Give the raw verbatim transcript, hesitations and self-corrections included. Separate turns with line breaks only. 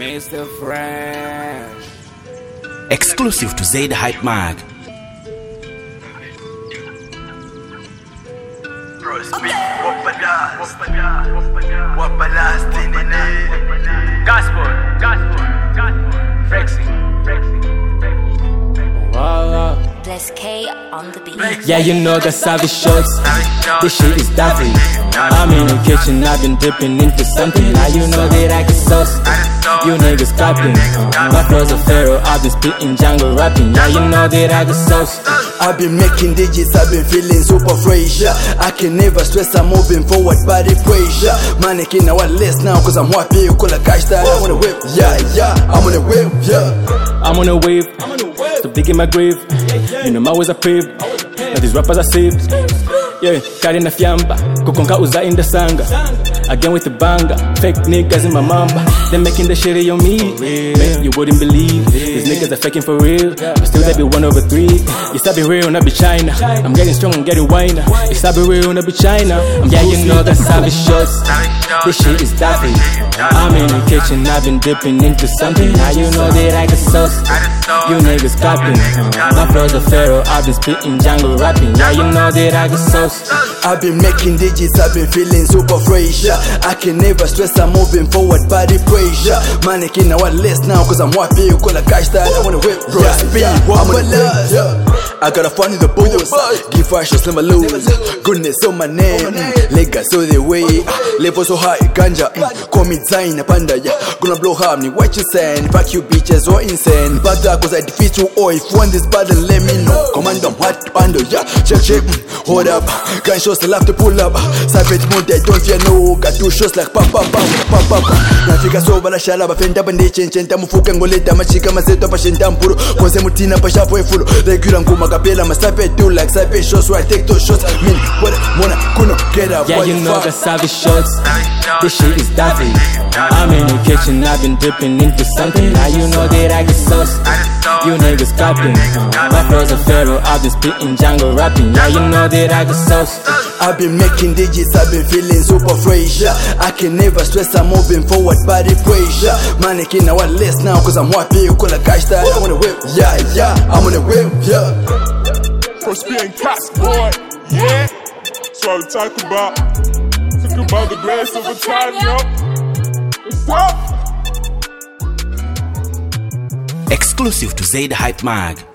Mister Fresh.
Exclusive to Zaid Hype Mag.
Gospel, gospel, gospel, Frexy, Frexy,
Voila.
Bless K on the beat.
Yeah, you know that savage shots. This shit is daffy. I'm in the kitchen, I've been dipping into something. Now you know that I can sauce. You niggas copying. My flows are pharaoh, I've been spitting jungle rapping. Yeah, you know that I can sauce.
I've been making digits, I've been feeling super fresh. I can never stress, I'm moving forward, body pressure. Mannequin, now I'm less now, cause I'm happy. You call a cash style, I'm on a whip. Yeah, yeah, I'm on a whip, yeah.
I'm on a wave, so big in my grave. You know my ways are paved. Now these rappers are saved. Yeah, carry na fiamba, kukonka uza in the sanga. Again with the banger, fake niggas in my mamba. They making the shit on me, man, you wouldn't believe. These niggas are faking for real, but still they be one over three. Yes, I be real, not be China. I'm getting strong, I'm getting whiner. Yes, I be real, not be China. I'm yeah, you know that savage shots. This shit is daffy. I'm in the kitchen, I've been dipping into something. Now you know that I can sauce. You niggas copying. My flows are pharaoh, I've been spitting jungle rapping. Yeah, you know that I can sauce.
I've been making digits, I've been feeling super fresh. I can never stress, I'm moving forward, body pressure. Mannequin, now I'm less now, cause I'm happy. You call a cash style, I wanna whip, bro. Yeah, I'm on the I got a fun in the booze. Give fire shots, never lose. Goodness on my name, legs so the way. Level so high, ganja. Call me Zain, panda, yeah. Gonna blow hard, me what you saying. Fuck you bitches, or insane. But that cause I defeat you all. If one this bad, then let me know. Command them hot under, yeah. Check, check, hold up. Gun shots, I love to pull up. Savage mode, I don't fear no. Got two shots like pop, pop, pop, pop, pop. Nafika soba la shalaba, fenda bande chenchenta. Mufuka ngoleta, machika mazeto pa shendampuru. Kose mutina pa shapo e fulu. Regular nguma kapela, my sape do like sape shots. So I take those shots. Mean, what, wanna, kuno, get up.
Yeah, you know the savage shots. This shit is daffy. I'm in the kitchen, I've been dipping into something. Now you know that I can sauce. You niggas copying. My flows are pharaoh, I've been spitting jungle rapping. Yeah, you know that I can sauce.
I've been making digits, I've been feeling super fresh. I can never stress, I'm moving forward, body pressure. Mannequin, now I'm less now, cause I'm happy. You call a cash style, I wanna whip. Yeah, yeah, I'm on a whip, yeah.
First being cats, boy, yeah. So I talk about, talk about the grace of a time, yo. What's up?
Exclusive to Zaid Hype Mag.